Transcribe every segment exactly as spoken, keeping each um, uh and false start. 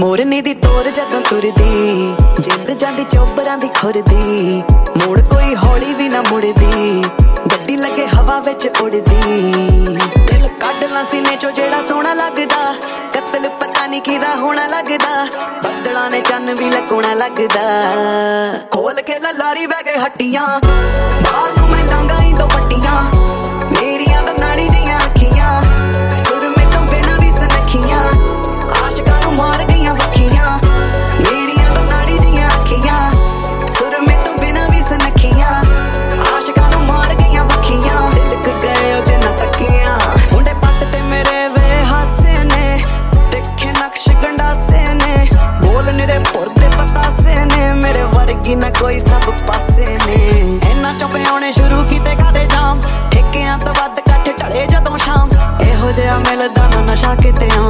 मोरनी दी तोर जदों तुरदी जिंद जांदी चोबरां दी खुरदी मोड़ कोई हौली भी ना मुड़दी गड्डी लगे हवा विच उड़दी दिल कढ ला सीने चो जेड़ा सोहना लगदा कत्ल पता नहीं किदा होना लगदा बदलां ने चन्न भी लकोना लगदा खोल के लारी बह गए हट्टियां बाहर नूं मैं लांगा ही दो पट्टियां मेरियां दा नाड़ी जियां अखियां सुर में तो बिना भी सनखियां आशिकां नूं मार गईयां वखियां मेरियां दा नाड़ी जियां अखियां सुर में तो बिना भी सनखियां आशिकां नूं मार गईयां वखियां दिलक गए ओ जिन्ना तकियां मुंडे पट ते मेरे वे हासे ने देखे नक्श गंडासे ने बोल निरे पुरदे पतासे ने मेरे वर्गी ना कोई सब पासे ने इन्ना चुपे आने शुरू कीते कादे जाम ठेकियां तो वध कट ढले जदों शाम एहो जिहा मिलदा ना नशा किते आ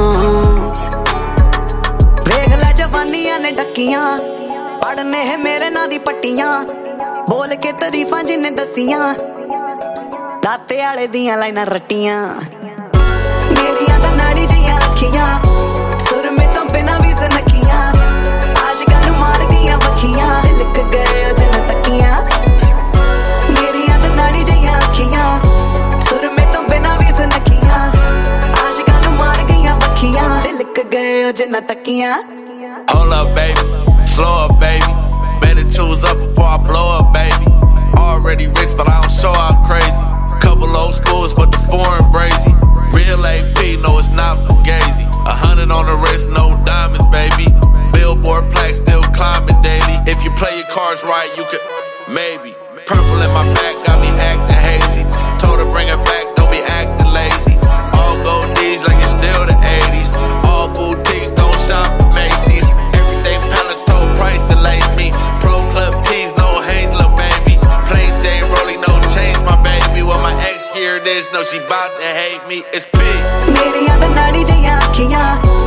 वेख ले जवानियां ने डकियां पढ़ने है मेरे नां दी पट्टियां बोल के तारीफां जिन्ने दसियां दाते आले दियां लाइनां रट्टियां मेरियां दा नाड़ी जियां अखियां सुर में तो बिना भी सनखियां आशिकां नूं मार गईयां वखियां लिख गए ओ जिन्ना तकियां मेरियां दा नाड़ी जियां अखियां सुर में तो बिना भी सनखियां आशिकां नूं मार गईयां वखियां लिख गए ओ जिन्ना तकियां Hold up, baby, slow up, baby. Better choose up before I blow up, baby. Already rich, but I don't show out crazy. Couple old schools, but the foreign brazy. Real A P, no, it's not fugazi. A hundred on the wrist, no diamonds, baby. Billboard plaque, still climbing daily. If you play your cards right, you could maybe. Purple in my back, got me acting hazy. Told her bring it back, don't be acting lazy. All gold D's like it's still the eighties. All boutiques, don't shop at Macy's. Everything Palace told price delays me. Pro Club tees, no Hanes, little baby. Plain Jane Rollie, no change, my baby. Well, my ex here it is, no she bout to hate me. It's big. मेरियां दा नाड़ी जियां अखियां